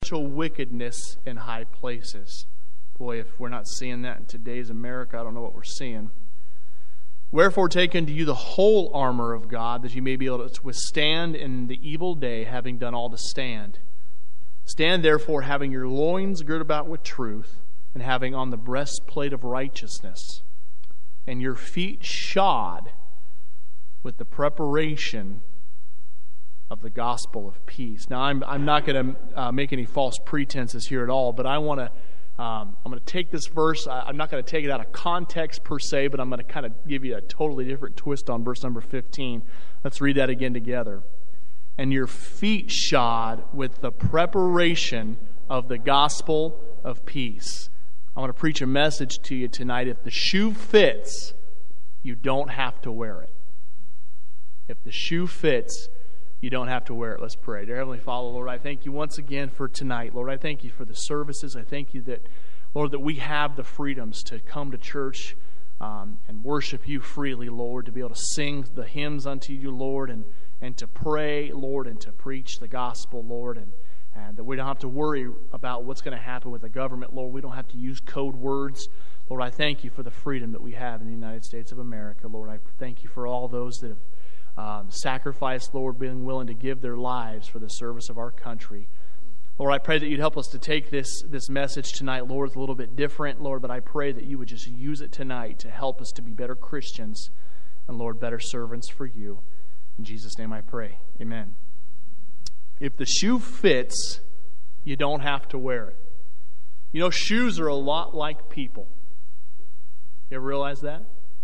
wickedness in high places. Boy, if we're not seeing that in today's America, I don't know what we're seeing. Wherefore take unto you the whole armor of God, that you may be able to withstand in the evil day, having done all to stand. Stand therefore, having your loins girt about with truth, and having on the breastplate of righteousness, and your feet shod with the preparation of the gospel of peace. Now, I'm not going to make any false pretenses here at all, but I'm going to take this verse. I'm not going to take it out of context per se, but I'm going to kind of give you a totally different twist on verse number 15. Let's read that again together. And your feet shod with the preparation of the gospel of peace. I want to preach a message to you tonight. If the shoe fits, you don't have to wear it. If the shoe fits, you don't have to wear it. Let's pray. Dear Heavenly Father, Lord, I thank you once again for tonight. Lord, I thank you for the services. I thank you that, Lord, that we have the freedoms to come to church and worship you freely, Lord, to be able to sing the hymns unto you, Lord, and to pray, Lord, and to preach the gospel, Lord, and that we don't have to worry about what's going to happen with the government, Lord. We don't have to use code words. Lord, I thank you for the freedom that we have in the United States of America, Lord. I thank you for all those that have sacrificed, Lord, being willing to give their lives for the service of our country. Lord, I pray that you'd help us to take this message tonight, Lord, it's a little bit different, Lord, but I pray that you would just use it tonight to help us to be better Christians and, Lord, better servants for you. In Jesus' name I pray. Amen. If the shoe fits, you don't have to wear it. You know, shoes are a lot like people. You ever realize that?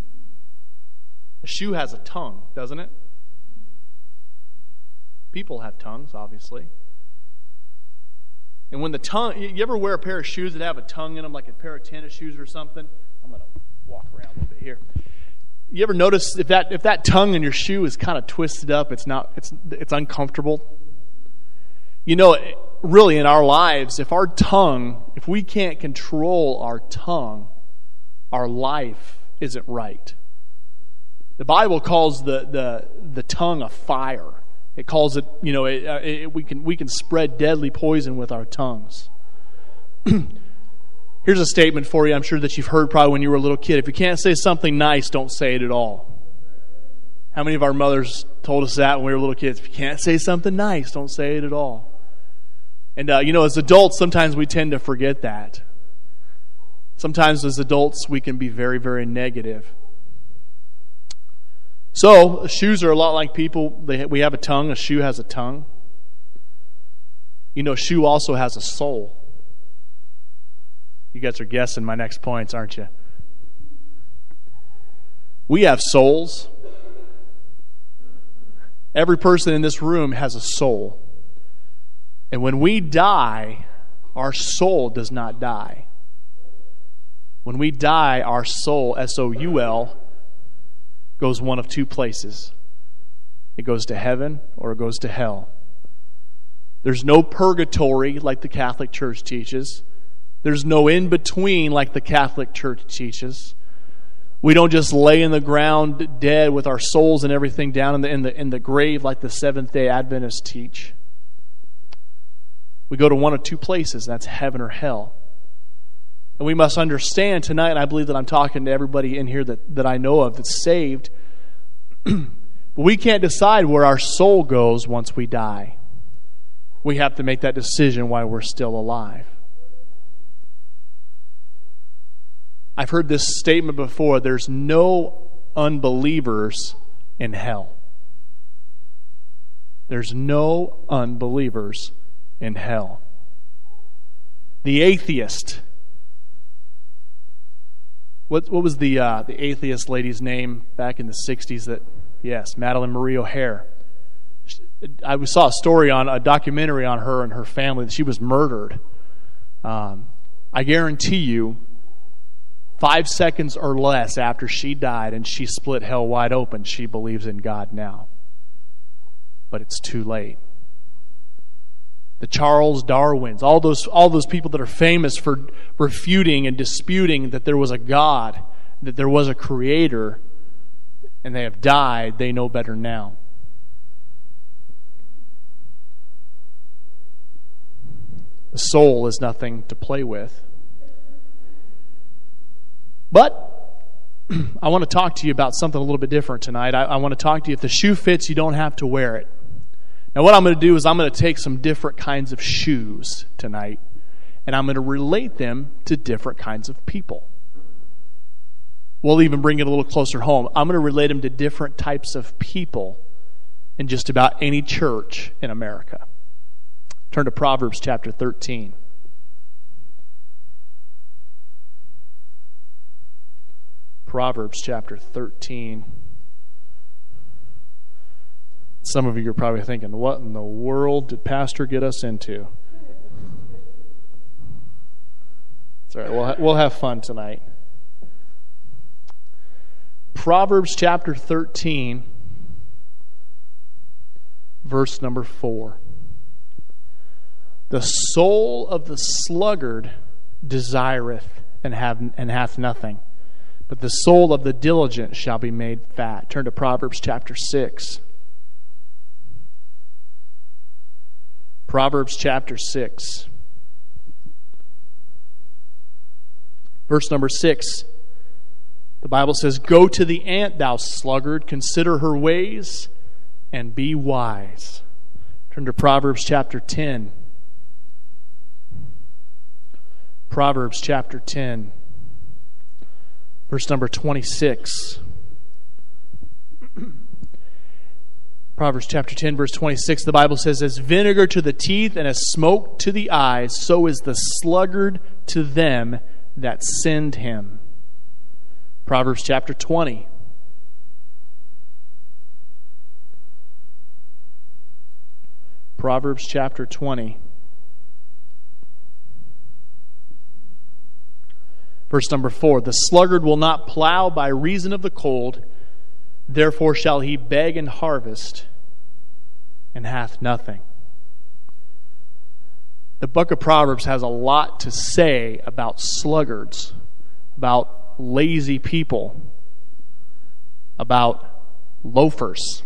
A shoe has a tongue, doesn't it? People have tongues, obviously. And when the tongue, you ever wear a pair of shoes that have a tongue in them, like a pair of tennis shoes or something? I'm going to walk around a little bit here. You ever notice if that tongue in your shoe is kind of twisted up, it's uncomfortable? You know, really in our lives, if we can't control our tongue, our life isn't right. The Bible calls the tongue a fire. It calls it, you know, we can spread deadly poison with our tongues. Here's a statement for you I'm sure that you've heard probably when you were a little kid. If you can't say something nice, don't say it at all. How many of our mothers told us that when we were little kids? If you can't say something nice, don't say it at all. And, you know, as adults, sometimes we tend to forget that. Sometimes as adults, we can be very, very negative. So, shoes are a lot like people. We have a tongue. A shoe has a tongue. You know, a shoe also has a soul. You guys are guessing my next points, aren't you? We have souls. Every person in this room has a soul. And when we die, our soul does not die. When we die, our soul, S-O-U-L, goes one of two places. It goes to heaven or it goes to hell. There's no purgatory like the Catholic Church teaches. There's no in-between like the Catholic Church teaches. We don't just lay in the ground dead with our souls and everything down in the grave like the Seventh-day Adventists teach. We go to one of two places, that's heaven or hell. And we must understand tonight, and I believe that I'm talking to everybody in here that I know of that's saved, but we can't decide where our soul goes once we die. We have to make that decision while we're still alive. I've heard this statement before, there's no unbelievers in hell. There's no unbelievers in hell. The atheist. What was the atheist lady's name back in the 60s? Yes, Madeleine Marie O'Hare. I saw a documentary on her and her family that she was murdered. I guarantee you, 5 seconds or less after she died and she split hell wide open, she believes in God now. But it's too late. The Charles Darwins, all those people that are famous for refuting and disputing that there was a God, that there was a creator, and they have died, they know better now. The soul is nothing to play with. But I want to talk to you about something a little bit different tonight. I want to talk to you, if the shoe fits, you don't have to wear it. Now what I'm going to do is I'm going to take some different kinds of shoes tonight, and I'm going to relate them to different kinds of people. We'll even bring it a little closer home. I'm going to relate them to different types of people in just about any church in America. Turn to Proverbs chapter 13. Proverbs chapter 13. Some of you are probably thinking, what in the world did Pastor get us into? It's all right. We'll have fun tonight. Proverbs chapter 13, verse number 4. The soul of the sluggard desireth and hath nothing, but the soul of the diligent shall be made fat. Turn to Proverbs chapter 6. Proverbs chapter 6. Verse number 6. The Bible says, "Go to the ant, thou sluggard, consider her ways, and be wise." Turn to Proverbs chapter 10. Proverbs chapter 10. Verse number 26. Proverbs chapter 10, verse 26, the Bible says, "As vinegar to the teeth and as smoke to the eyes, so is the sluggard to them that send him." Proverbs chapter 20. Proverbs chapter 20. Verse number 4, "The sluggard will not plow by reason of the cold, therefore shall he beg and harvest, and hath nothing." The book of Proverbs has a lot to say about sluggards, about lazy people, about loafers.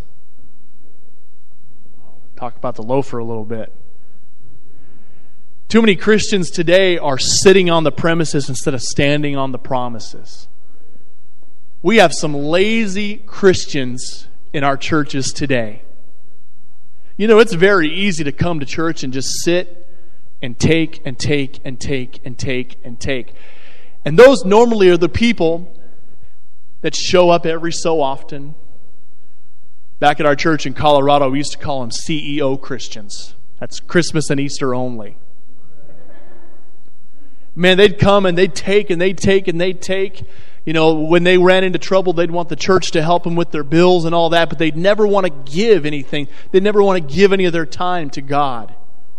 Talk about the loafer a little bit. Too many Christians today are sitting on the premises instead of standing on the promises. We have some lazy Christians in our churches today. You know, it's very easy to come to church and just sit and take and take and take and take and take. And those normally are the people that show up every so often. Back at our church in Colorado, we used to call them CEO Christians. That's Christmas and Easter only. Man, they'd come and they'd take and they'd take and they'd take. You know, when they ran into trouble, they'd want the church to help them with their bills and all that, but they'd never want to give anything. They'd never want to give any of their time to God.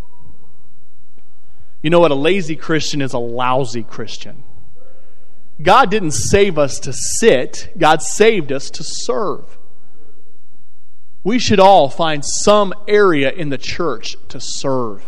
You know what? A lazy Christian is a lousy Christian. God didn't save us to sit. God saved us to serve. We should all find some area in the church to serve.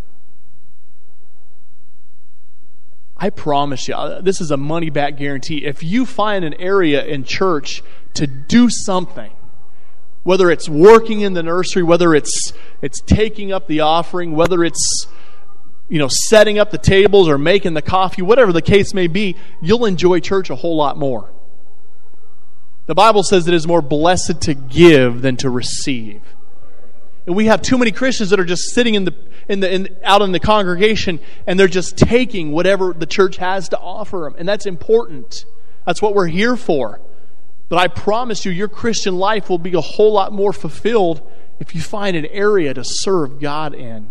I promise you, this is a money-back guarantee. If you find an area in church to do something, whether it's working in the nursery, whether it's taking up the offering, whether it's setting up the tables or making the coffee, whatever the case may be, you'll enjoy church a whole lot more. The Bible says it is more blessed to give than to receive. And we have too many Christians that are just sitting out in the congregation and they're just taking whatever the church has to offer them. And that's important. That's what we're here for. But I promise you, your Christian life will be a whole lot more fulfilled if you find an area to serve God in.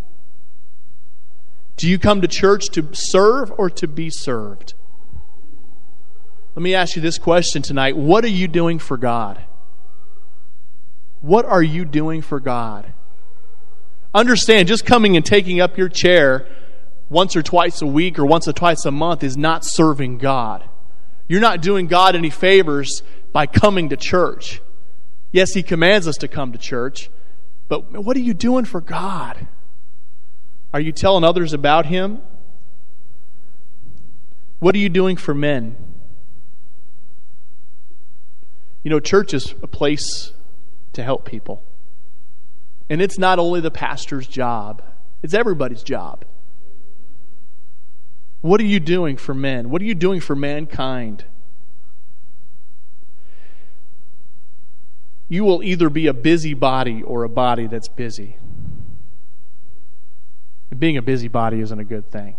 Do you come to church to serve or to be served? Let me ask you this question tonight. What are you doing for God? What are you doing for God? Understand, just coming and taking up your chair once or twice a week or once or twice a month is not serving God. You're not doing God any favors by coming to church. Yes, He commands us to come to church, but what are you doing for God? Are you telling others about Him? What are you doing for men? You know, church is a place to help people. And it's not only the pastor's job. It's everybody's job. What are you doing for men? What are you doing for mankind? You will either be a busybody or a body that's busy. And being a busybody isn't a good thing.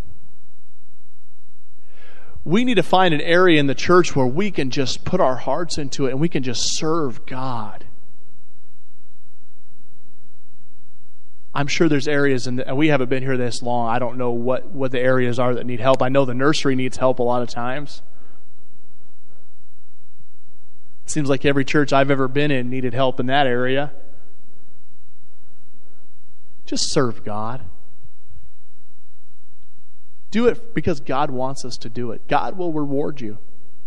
We need to find an area in the church where we can just put our hearts into it and we can just serve God. I'm sure there's areas, and we haven't been here this long. I don't know what the areas are that need help. I know the nursery needs help a lot of times. It seems like every church I've ever been in needed help in that area. Just serve God. Do it because God wants us to do it. God will reward you.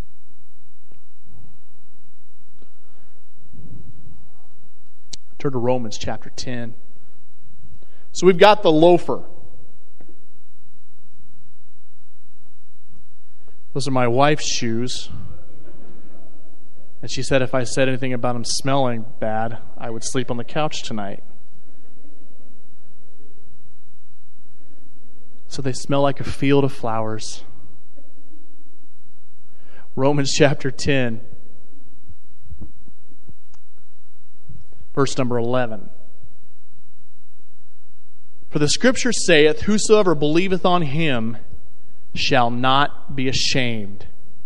Turn to Romans chapter 10. So we've got the loafer. Those are my wife's shoes. And she said if I said anything about them smelling bad, I would sleep on the couch tonight. So they smell like a field of flowers. Romans chapter 10, verse number 11. For the Scripture saith, whosoever believeth on him shall not be ashamed.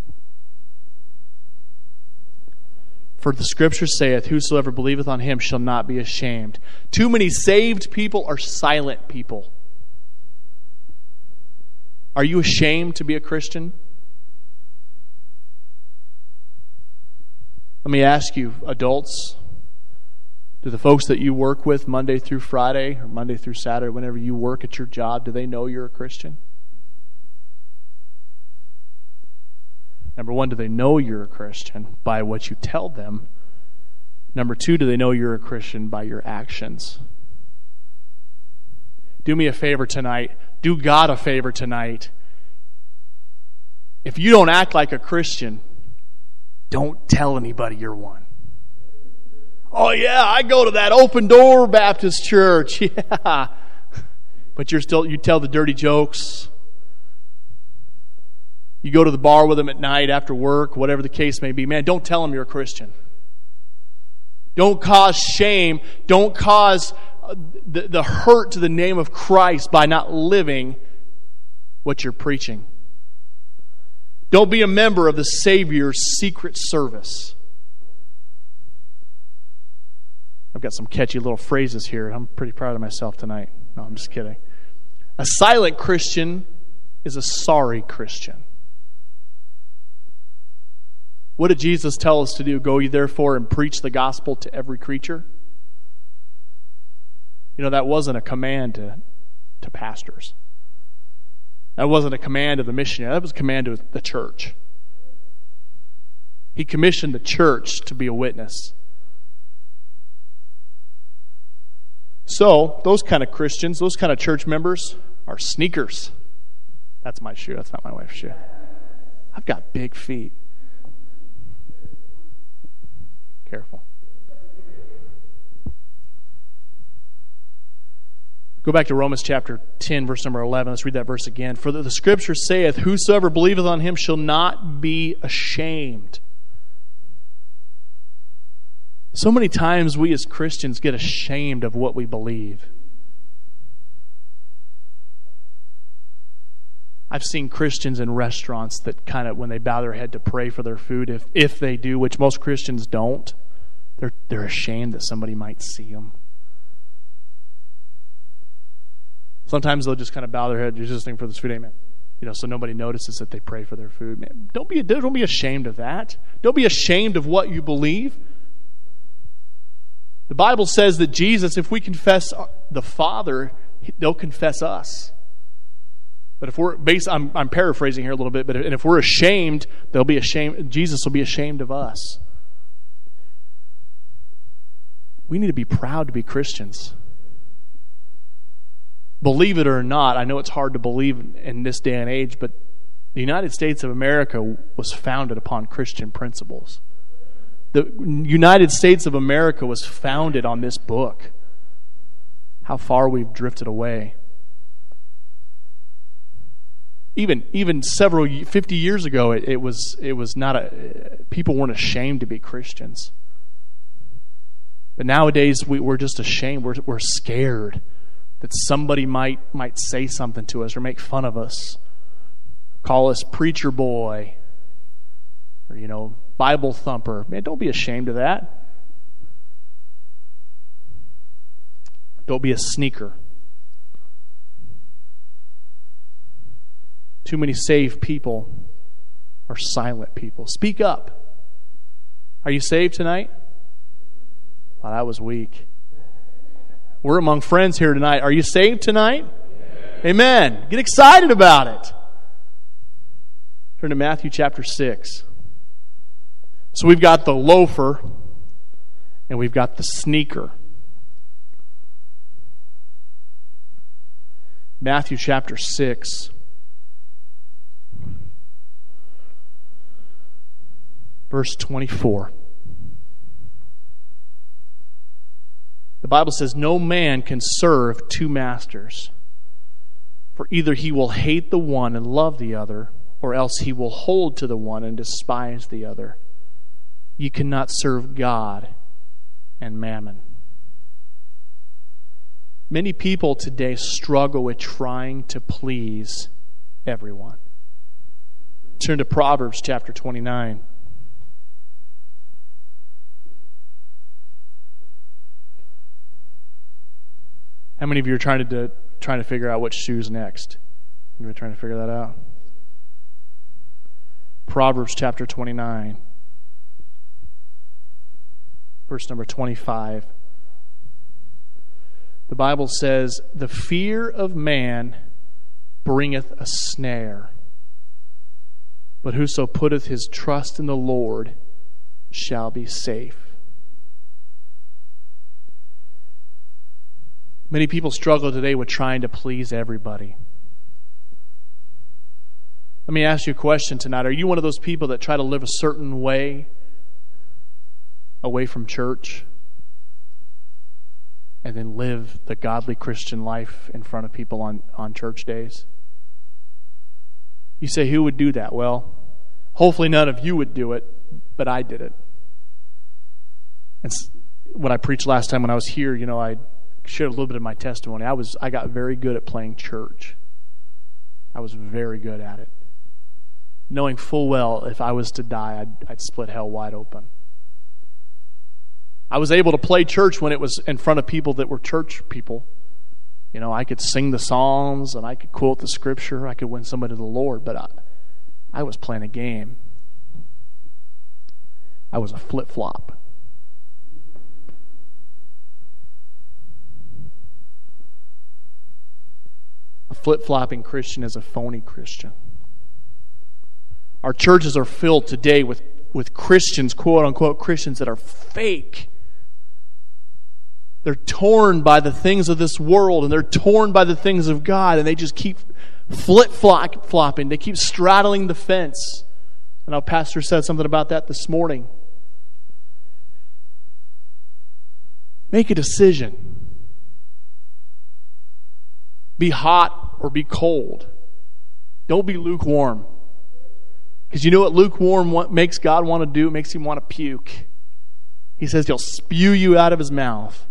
For the Scripture saith, whosoever believeth on him shall not be ashamed. Too many saved people are silent people. Are you ashamed to be a Christian? Let me ask you, adults, do the folks that you work with Monday through Friday or Monday through Saturday, whenever you work at your job, do they know you're a Christian? Number one, do they know you're a Christian by what you tell them? Number two, do they know you're a Christian by your actions? Do me a favor tonight. Do God a favor tonight. If you don't act like a Christian, don't tell anybody you're one. Oh yeah, I go to that Open Door Baptist Church. Yeah. But you tell the dirty jokes. You go to the bar with them at night after work, whatever the case may be. Man, don't tell them you're a Christian. Don't cause shame. Don't cause the hurt to the name of Christ by not living what you're preaching. Don't be a member of the Savior's secret service. I've got some catchy little phrases here. I'm pretty proud of myself tonight. No, I'm just kidding. A silent Christian is a sorry Christian. What did Jesus tell us to do? Go ye therefore and preach the gospel to every creature. You know, that wasn't a command to pastors. That wasn't a command of the missionary. That was a command of the church. He commissioned the church to be a witness. So, those kind of Christians, those kind of church members are sneakers. That's my shoe. That's not my wife's shoe. I've got big feet. Careful. Go back to Romans chapter 10, verse number 11. Let's read that verse again. For the Scripture saith, whosoever believeth on him shall not be ashamed. So many times we as Christians get ashamed of what we believe. I've seen Christians in restaurants that kind of, when they bow their head to pray for their food, if they do, which most Christians don't, they're ashamed that somebody might see them. Sometimes they'll just kind of bow their head, just listening for this food, amen. You know, so nobody notices that they pray for their food. Man, don't be ashamed of that. Don't be ashamed of what you believe. The Bible says that Jesus, if we confess the Father, they'll confess us. But if we're I'm paraphrasing here a little bit, but if we're ashamed, they'll be ashamed. Jesus will be ashamed of us. We need to be proud to be Christians. Believe it or not, I know it's hard to believe in this day and age, but the United States of America was founded upon Christian principles. The United States of America was founded on this book. How far we've drifted away. Even 50 years ago, it was not people weren't ashamed to be Christians. But nowadays, we're just ashamed. We're scared that somebody might say something to us or make fun of us, call us preacher boy, or Bible thumper. Man, don't be ashamed of that. Don't be a sneaker. Too many saved people are silent people. Speak up. Are you saved tonight? Wow, that was weak. We're among friends here tonight. Are you saved tonight? Amen. Get excited about it. Turn to Matthew chapter 6. So we've got the loafer and we've got the sneaker. Matthew chapter 6. Verse 24. The Bible says, "No man can serve two masters, for either he will hate the one and love the other, or else he will hold to the one and despise the other. You cannot serve God and mammon." Many people today struggle with trying to please everyone. Turn to Proverbs chapter 29. How many of you are trying to figure out which shoe's next? Anybody trying to figure that out? Proverbs chapter 29, verse number 25. The Bible says, "The fear of man bringeth a snare, but whoso putteth his trust in the Lord shall be safe." Many people struggle today with trying to please everybody. Let me ask you a question tonight. Are you one of those people that try to live a certain way away from church and then live the godly Christian life in front of people on church days? You say, who would do that? Well, hopefully none of you would do it, but I did it. And when I preached last time when I was here, I shared a little bit of my testimony. I got very good at playing church. I was very good at it. Knowing full well if I was to die, I'd split hell wide open. I was able to play church when it was in front of people that were church people. I could sing the Psalms and I could quote the Scripture. I could win somebody to the Lord, but I was playing a game. I was a flip-flop. A flip-flopping Christian is a phony Christian. Our churches are filled today with Christians, quote-unquote Christians, that are fake. They're torn by the things of this world, and they're torn by the things of God, and they just keep flip-flopping. They keep straddling the fence. And our pastor said something about that this morning. Make a decision. Be hot or be cold. Don't be lukewarm. Because you know what lukewarm makes God want to do? It makes Him want to puke. He says He'll spew you out of His mouth.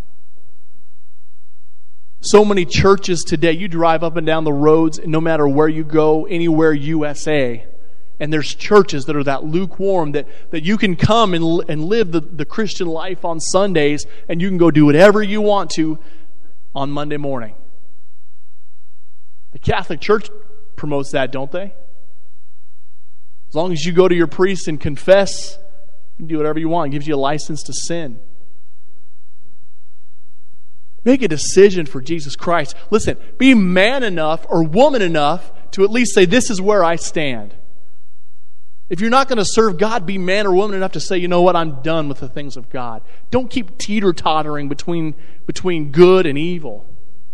So many churches today, you drive up and down the roads, no matter where you go, anywhere USA, and there's churches that are that lukewarm, that you can come and live the Christian life on Sundays, and you can go do whatever you want to on Monday morning. The Catholic Church promotes that, don't they? As long as you go to your priest and confess, you can do whatever you want. It gives you a license to sin. Make a decision for Jesus Christ. Listen, be man enough or woman enough to at least say, this is where I stand. If you're not going to serve God, be man or woman enough to say, you know what, I'm done with the things of God. Don't keep teeter-tottering between good and evil.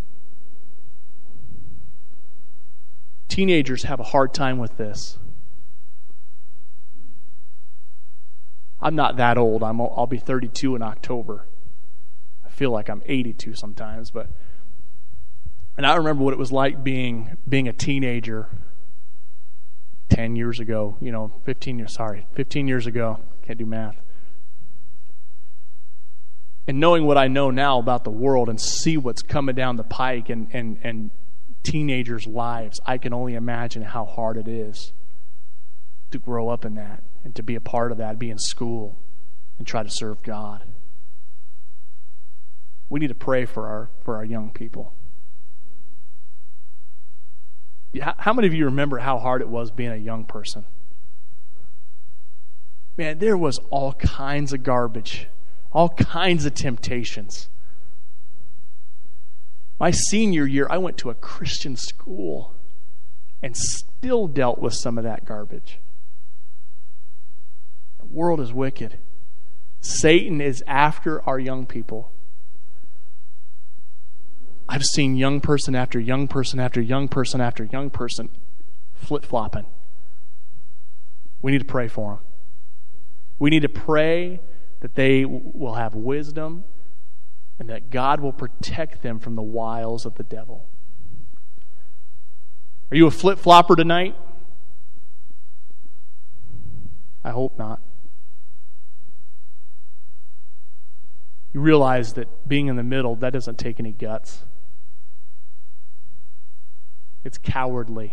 Teenagers have a hard time with this. I'm not that old. I'll be 32 in October. I feel like I'm 82 sometimes, and I remember what it was like being a teenager 10 years ago, 15 years ago. Can't do math. And knowing what I know now about the world and see what's coming down the pike and teenagers' lives, I can only imagine how hard it is to grow up in that and to be a part of that, be in school and try to serve God. We need to pray for our young people. How many of you remember how hard it was being a young person? Man, there was all kinds of garbage, all kinds of temptations. My senior year, I went to a Christian school and still dealt with some of that garbage. The world is wicked. Satan is after our young people. I've seen young person after young person after young person after young person flip-flopping. We need to pray for them. We need to pray that they will have wisdom and that God will protect them from the wiles of the devil. Are you a flip-flopper tonight? I hope not. You realize that being in the middle, that doesn't take any guts. It's cowardly.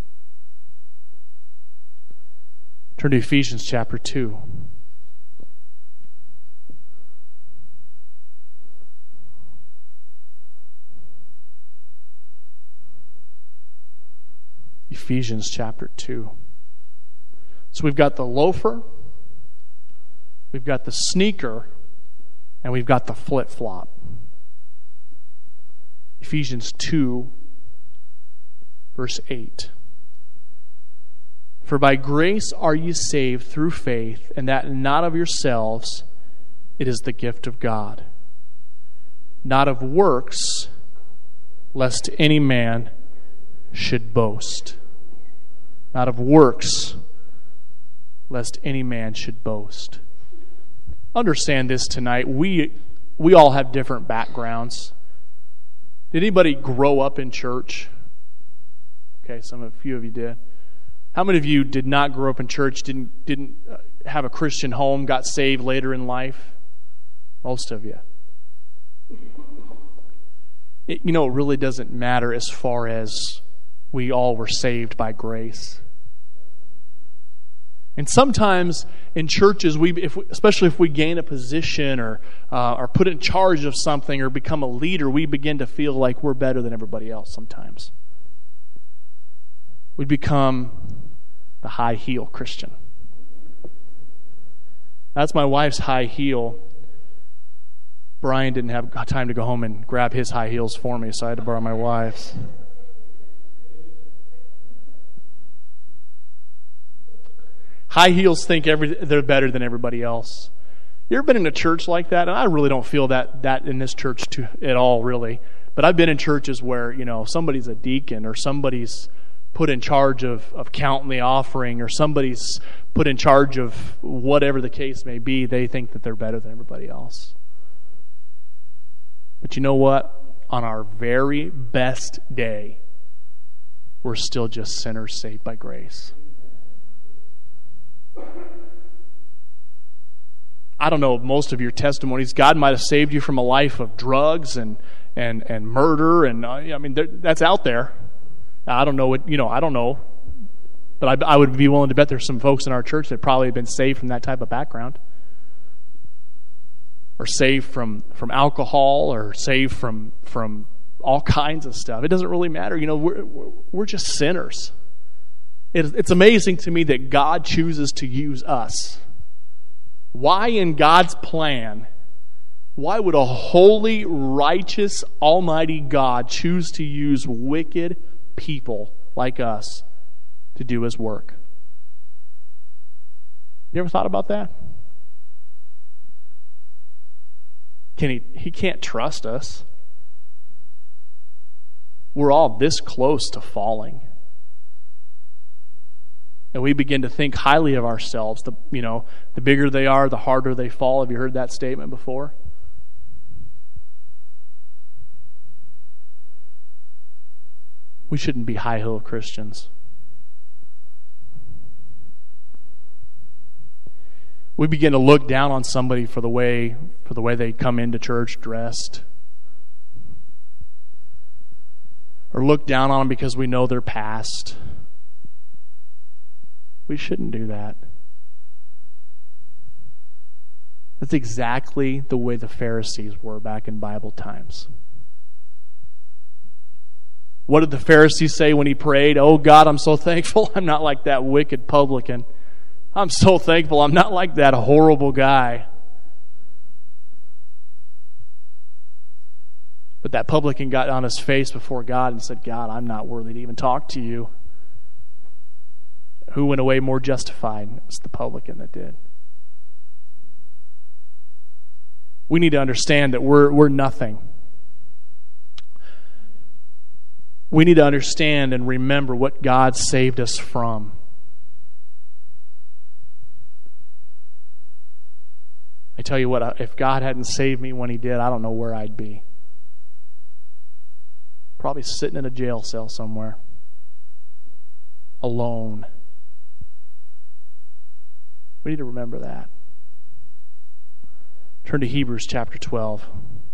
Turn to Ephesians chapter 2. Ephesians chapter 2. So we've got the loafer, we've got the sneaker, and we've got the flip-flop. Ephesians 2, verse 8. For by grace are ye saved through faith, and that not of yourselves, it is the gift of God. Not of works, lest any man should boast. Not of works, lest any man should boast. Understand this tonight. We all have different backgrounds. Did anybody grow up in church? Okay, a few of you did. How many of you did not grow up in church, didn't have a Christian home, got saved later in life? Most of you. It really doesn't matter as far as we all were saved by grace. And sometimes in churches, especially if we gain a position or put in charge of something or become a leader, we begin to feel like we're better than everybody else sometimes. We become the high heel Christian. That's my wife's high heel. Brian didn't have time to go home and grab his high heels for me, so I had to borrow my wife's. High heels think they're better than everybody else. You ever been in a church like that? And I really don't feel that in this church at all, really. But I've been in churches where, somebody's a deacon or somebody's put in charge of counting the offering or somebody's put in charge of whatever the case may be. They think that they're better than everybody else. But you know what? On our very best day, we're still just sinners saved by grace. I don't know most of your testimonies. God might have saved you from a life of drugs and murder, and that's out there. I don't know I don't know, but I would be willing to bet there's some folks in our church that probably have been saved from that type of background, or saved from alcohol, or saved from all kinds of stuff. It doesn't really matter. We're just sinners. It's amazing to me that God chooses to use us. Why in God's plan, why would a holy, righteous, almighty God choose to use wicked people like us to do His work? You ever thought about that? He can't trust us. We're all this close to falling. And we begin to think highly of ourselves. The bigger they are, the harder they fall. Have you heard that statement before? We shouldn't be high-heel Christians. We begin to look down on somebody for the way they come into church dressed. Or look down on them because we know their past. We shouldn't do that. That's exactly the way the Pharisees were back in Bible times. What did the Pharisees say when he prayed? Oh God, I'm so thankful I'm not like that wicked publican. I'm so thankful I'm not like that horrible guy. But that publican got on his face before God and said, God, I'm not worthy to even talk to you. Who went away more justified? It was the publican that did. We need to understand that we're nothing. We need to understand and remember what God saved us from. I tell you what, if God hadn't saved me when He did, I don't know where I'd be. Probably sitting in a jail cell somewhere. Alone. We need to remember that. Turn to Hebrews chapter 12.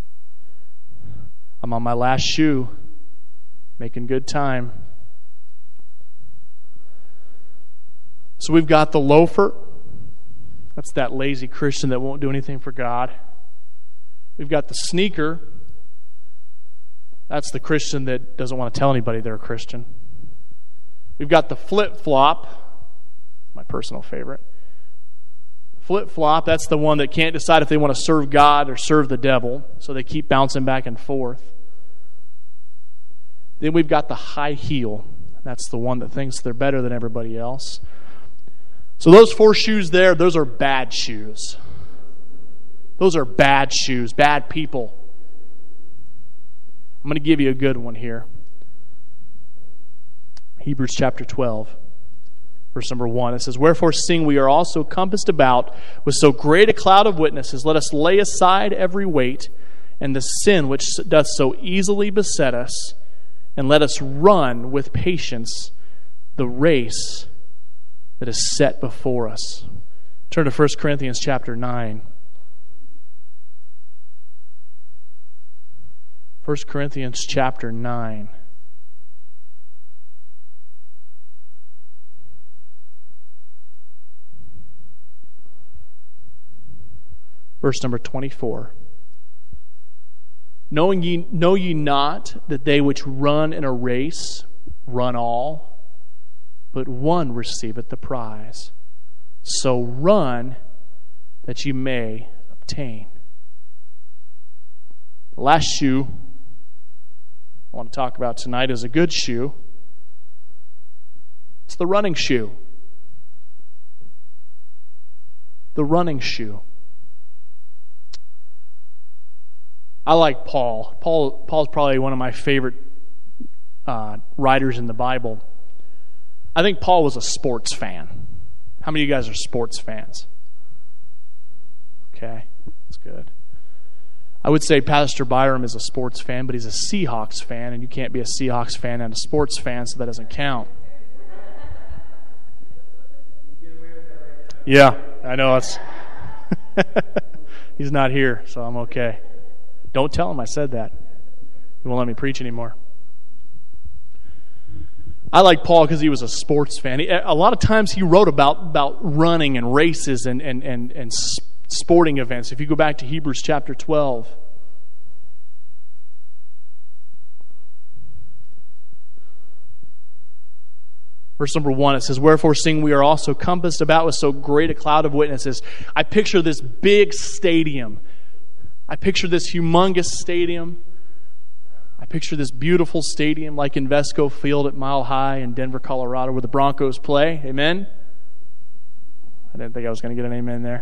I'm on my last shoe, making good time. So we've got the loafer. That's that lazy Christian that won't do anything for God. We've got the sneaker. That's the Christian that doesn't want to tell anybody they're a Christian. We've got the flip-flop, my personal favorite. Flip-flop, that's the one that can't decide if they want to serve God or serve the devil, so they keep bouncing back and forth. Then we've got the high heel. That's the one that thinks they're better than everybody else. So those 4 shoes there, those are bad shoes. Those are bad shoes, bad people. I'm going to give you a good one here. Hebrews chapter 12, verse number 1. It says, Wherefore, seeing we are also compassed about with so great a cloud of witnesses, let us lay aside every weight and the sin which doth so easily beset us, and let us run with patience the race that is set before us. Turn to 1 Corinthians chapter 9. 1 Corinthians chapter 9. Verse number 24. Know ye not that they which run in a race run all, but one receiveth the prize. So run that you may obtain. The last shoe I want to talk about tonight is a good shoe. It's the running shoe. The running shoe. I like Paul. Paul's probably one of my favorite writers in the Bible. I think Paul was a sports fan. How many of you guys are sports fans? Okay, that's good. I would say Pastor Byram is a sports fan, but he's a Seahawks fan, and you can't be a Seahawks fan and a sports fan, so that doesn't count. Yeah, I know. It's he's not here, so I'm okay. Don't tell him I said that. He won't let me preach anymore. I like Paul because he was a sports fan. A lot of times he wrote about running and races and sporting events. If you go back to Hebrews chapter 12. Verse number 1, it says, Wherefore, seeing we are also compassed about with so great a cloud of witnesses. I picture this big stadium. I picture this humongous stadium. I picture this beautiful stadium like Invesco Field at Mile High in Denver, Colorado, where the Broncos play. Amen? I didn't think I was going to get an amen there.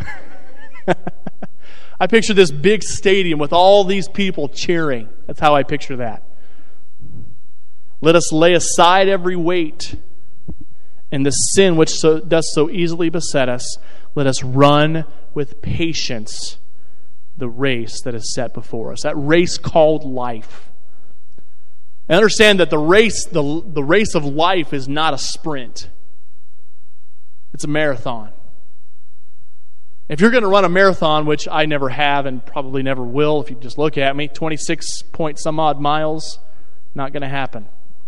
I picture this big stadium with all these people cheering. That's how I picture that. Let us lay aside every weight and the sin which does so easily beset us. Let us run with patience the race that is set before us. That race called life. And understand that the race of life is not a sprint. It's a marathon. If you're going to run a marathon, which I never have and probably never will if you just look at me, 26 point some odd miles, not going to happen.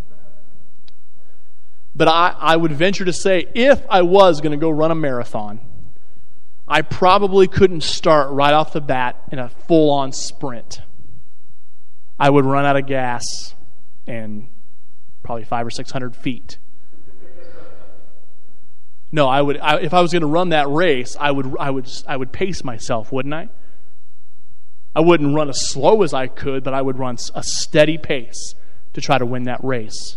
But I would venture to say, if I was going to go run a marathon, I probably couldn't start right off the bat in a full-on sprint. I would run out of gas in probably 500 or 600 feet. No, if I was going to run that race, I would pace myself, wouldn't I? I wouldn't run as slow as I could, but I would run a steady pace to try to win that race.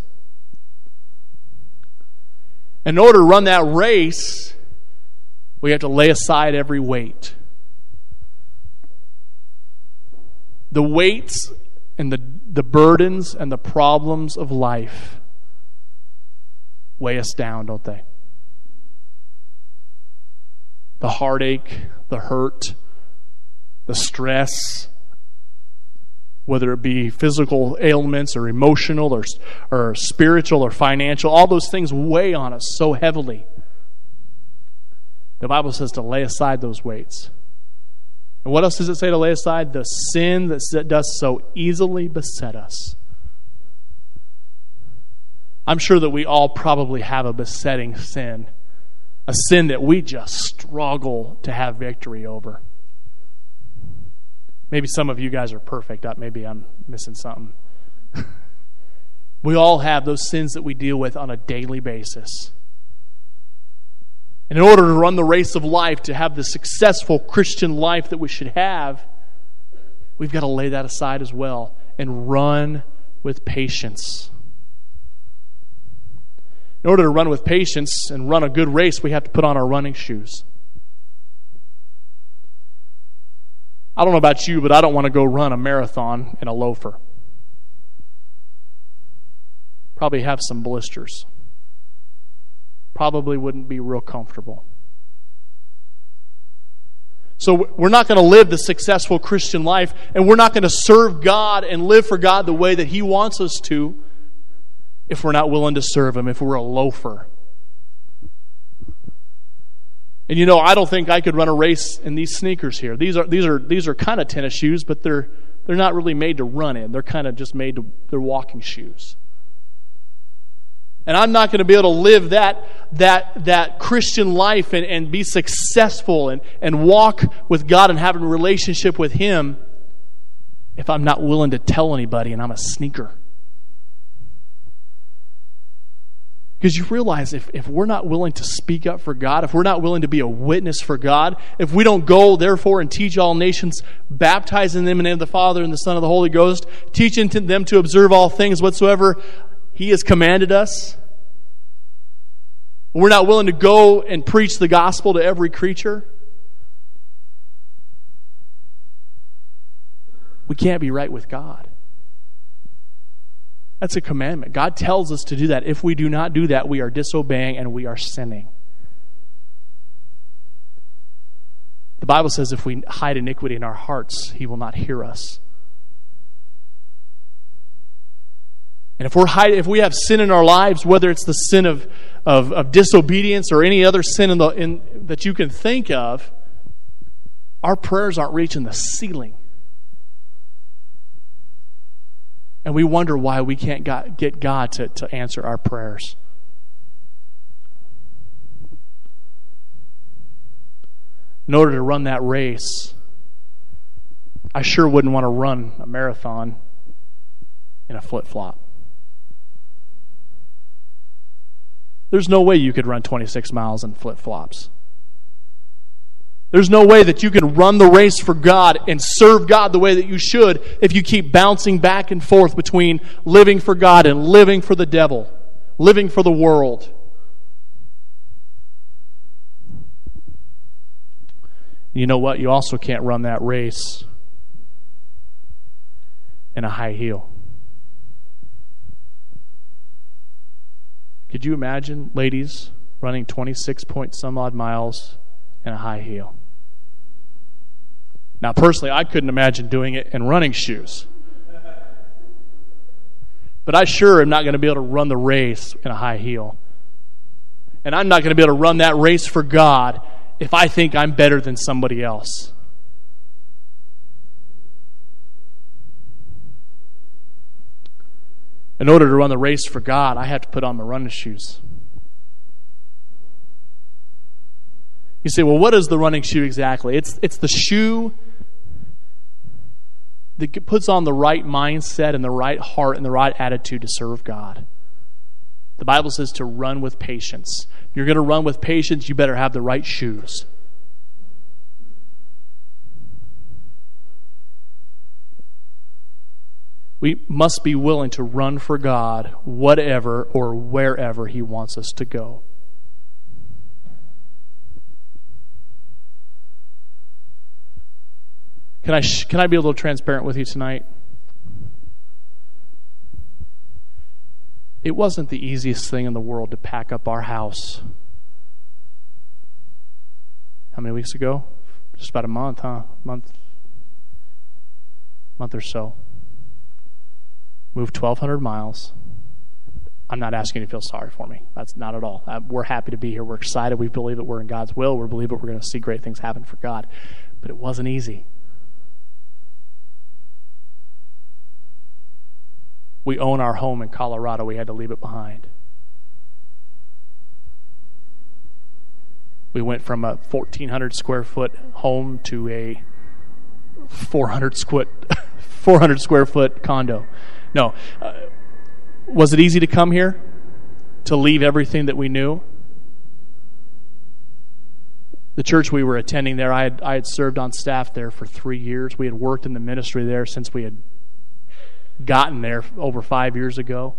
In order to run that race, we have to lay aside every weight. The weights and the burdens and the problems of life weigh us down, don't they? The heartache, the hurt, the stress, whether it be physical ailments or emotional or spiritual or financial, all those things weigh on us so heavily. The Bible says to lay aside those weights. And what else does it say to lay aside? The sin that does so easily beset us. I'm sure that we all probably have a besetting sin. A sin that we just struggle to have victory over. Maybe some of you guys are perfect. Maybe I'm missing something. We all have those sins that we deal with on a daily basis. And in order to run the race of life, to have the successful Christian life that we should have, we've got to lay that aside as well and run with patience. In order to run with patience and run a good race, we have to put on our running shoes. I don't know about you, but I don't want to go run a marathon in a loafer. Probably have some blisters. Probably wouldn't be real comfortable. So we're not going to live the successful Christian life, and we're not going to serve God and live for God the way that He wants us to if we're not willing to serve Him, if we're a loafer. And you know, I don't think I could run a race in these sneakers here. These are kind of tennis shoes, but they're not really made to run in. They're kind of just they're walking shoes. And I'm not going to be able to live that Christian life and be successful and walk with God and have a relationship with Him if I'm not willing to tell anybody and I'm a sneaker. Because you realize if we're not willing to speak up for God, if we're not willing to be a witness for God, if we don't go, therefore, and teach all nations, baptizing them in the name of the Father and the Son and the Holy Ghost, teaching them to observe all things whatsoever He has commanded us, we're not willing to go and preach the gospel to every creature, we can't be right with God. That's a commandment. God tells us to do that. If we do not do that, we are disobeying and we are sinning. The Bible says if we hide iniquity in our hearts, He will not hear us. And if we have sin in our lives, whether it's the sin of disobedience or any other sin that you can think of, our prayers aren't reaching the ceiling. And we wonder why we can't get God to answer our prayers. In order to run that race, I sure wouldn't want to run a marathon in a flip-flop. There's no way you could run 26 miles in flip-flops. There's no way that you can run the race for God and serve God the way that you should if you keep bouncing back and forth between living for God and living for the devil, living for the world. You know what? You also can't run that race in a high heel. Could you imagine, ladies, running 26 point some odd miles in a high heel? Now, personally, I couldn't imagine doing it in running shoes. But I sure am not going to be able to run the race in a high heel. And I'm not going to be able to run that race for God if I think I'm better than somebody else. In order to run the race for God, I have to put on my running shoes. You say, well, what is the running shoe exactly? It's the shoe that puts on the right mindset and the right heart and the right attitude to serve God. The Bible says to run with patience. If you're going to run with patience, you better have the right shoes. We must be willing to run for God whatever or wherever He wants us to go. Can I be a little transparent with you tonight? It wasn't the easiest thing in the world to pack up our house. How many weeks ago? Just about a month, huh? Month or so. Moved 1,200 miles. I'm not asking you to feel sorry for me. That's not at all. We're happy to be here. We're excited. We believe that we're in God's will. We believe that we're going to see great things happen for God. But it wasn't easy. We own our home in Colorado. We had to leave it behind. We went from a 1,400 square foot home to a 400 square foot condo. No. Was it easy to come here? To leave everything that we knew? The church we were attending there, I had served on staff there for 3 years. We had worked in the ministry there since we had gotten there over 5 years ago.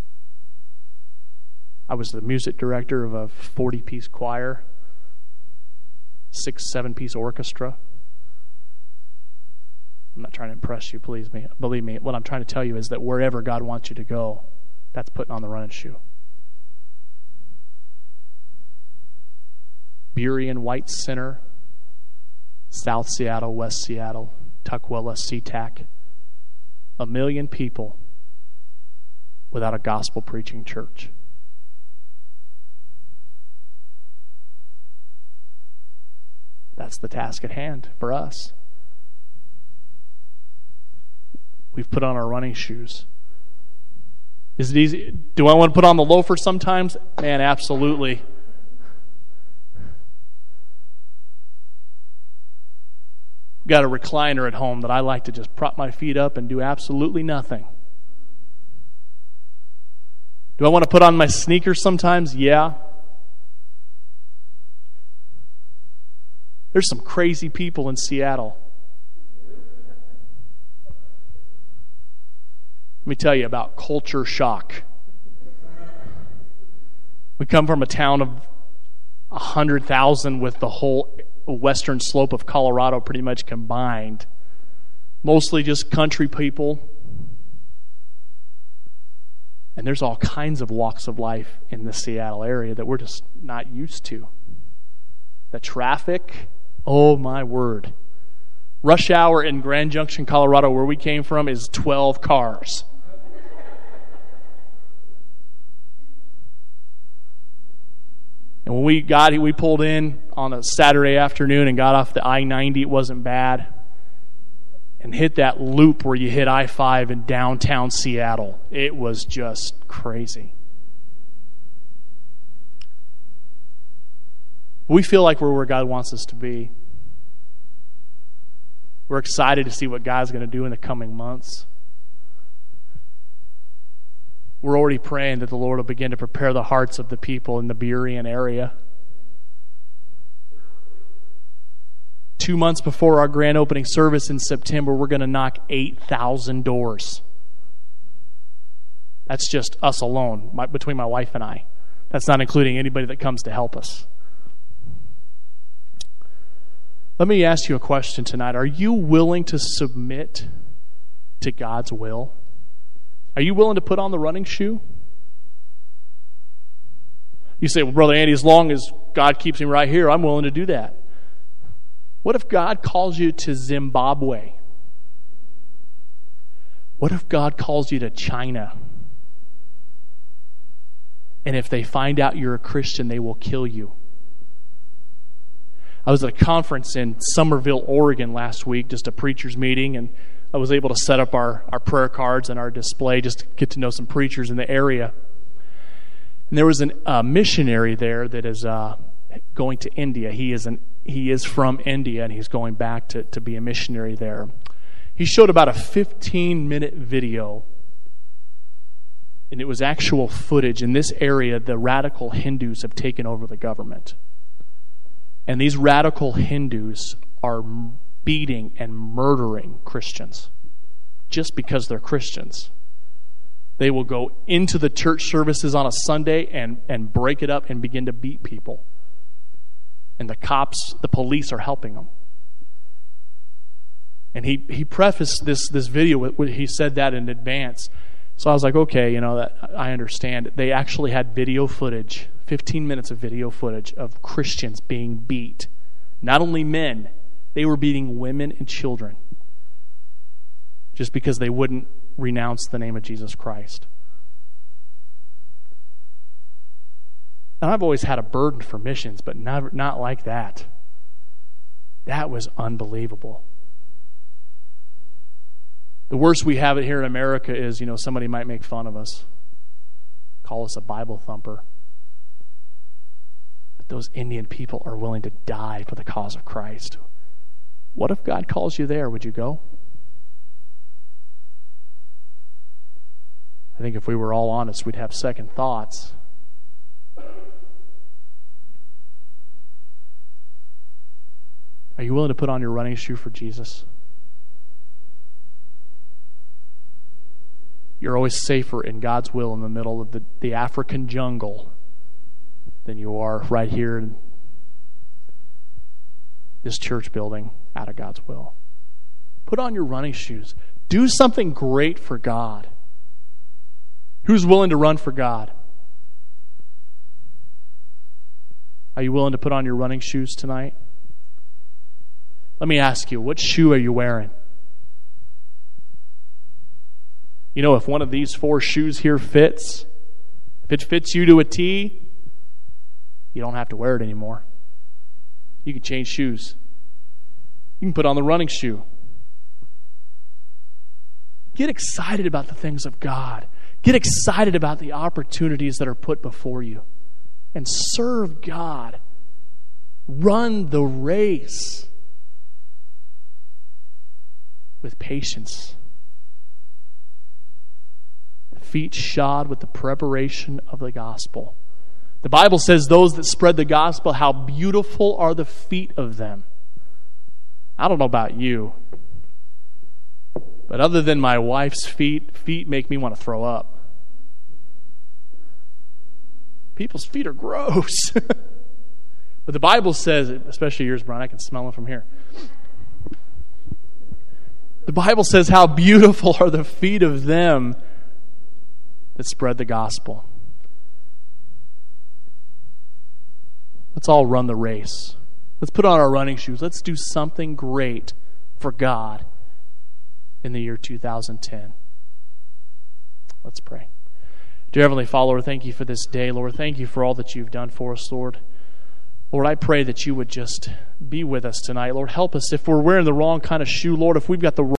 I was the music director of a 40-piece choir, 6-7-piece orchestra. I'm not trying to impress you, believe me. What I'm trying to tell you is that wherever God wants you to go, that's putting on the running shoe. Burien, White Center, South Seattle, West Seattle, Tukwila, SeaTac. 1 million people without a gospel preaching church. That's the task at hand for us. We've put on our running shoes. Is it easy? Do I want to put on the loafers sometimes? Man, absolutely. Got a recliner at home that I like to just prop my feet up and do absolutely nothing. Do I want to put on my sneakers sometimes? Yeah. There's some crazy people in Seattle. Let me tell you about culture shock. We come from a town of 100,000 with the whole western slope of Colorado pretty much combined. Mostly just country people. And there's all kinds of walks of life in the Seattle area that we're just not used to. The traffic, oh my word. Rush hour in Grand Junction, Colorado, where we came from, is 12 cars. And when we pulled in on a Saturday afternoon and got off the I-90, it wasn't bad, and hit that loop where you hit I-5 in downtown Seattle. It was just crazy. We feel like we're where God wants us to be. We're excited to see what God's going to do in the coming months. We're already praying that the Lord will begin to prepare the hearts of the people in the Burien area. 2 months before our grand opening service in September, we're going to knock 8,000 doors. That's just us alone, between my wife and I. That's not including anybody that comes to help us. Let me ask you a question tonight. Are you willing to submit to God's will? Are you willing to put on the running shoe? You say, well, Brother Andy, as long as God keeps me right here, I'm willing to do that. What if God calls you to Zimbabwe? What if God calls you to China? And if they find out you're a Christian, they will kill you. I was at a conference in Summerville, Oregon last week, just a preacher's meeting, and I was able to set up our prayer cards and our display just to get to know some preachers in the area. And there was a missionary there that is going to India. He is from India, and he's going back to be a missionary there. He showed about a 15-minute video, and it was actual footage. In this area, the radical Hindus have taken over the government. And these radical Hindus are beating and murdering Christians just because they're Christians. They will go into the church services on a Sunday and break it up and begin to beat people. And the police are helping them. And he prefaced this video with he said that in advance. So I was like, okay, that I understand. They actually had video footage, 15 minutes of video footage of Christians being beat. Not only men, they were beating women and children just because they wouldn't renounce the name of Jesus Christ. And I've always had a burden for missions, but not like that. That was unbelievable. The worst we have it here in America is, somebody might make fun of us, call us a Bible thumper. But those Indian people are willing to die for the cause of Christ. What if God calls you there? Would you go? I think if we were all honest, we'd have second thoughts. Are you willing to put on your running shoe for Jesus? You're always safer in God's will in the middle of the African jungle than you are right here in this church building out of God's will. Put on your running shoes. Do something great for God. Who's willing to run for God? Are you willing to put on your running shoes tonight? Let me ask you, what shoe are you wearing? If one of these 4 shoes here fits, if it fits you to a T, you don't have to wear it anymore. You can change shoes. You can put on the running shoe. Get excited about the things of God. Get excited about the opportunities that are put before you. And serve God. Run the race with patience. Feet shod with the preparation of the gospel. The Bible says those that spread the gospel, how beautiful are the feet of them. I don't know about you, but other than my wife's feet make me want to throw up. People's feet are gross. But the Bible says, especially yours, Brian, I can smell them from here. The Bible says how beautiful are the feet of them that spread the gospel. Let's all run the race. Let's put on our running shoes. Let's do something great for God in the year 2010. Let's pray. Dear Heavenly Father, Lord, thank you for this day. Lord, thank you for all that you've done for us, Lord. Lord, I pray that you would just be with us tonight. Lord, help us if we're wearing the wrong kind of shoe. Lord, if we've got the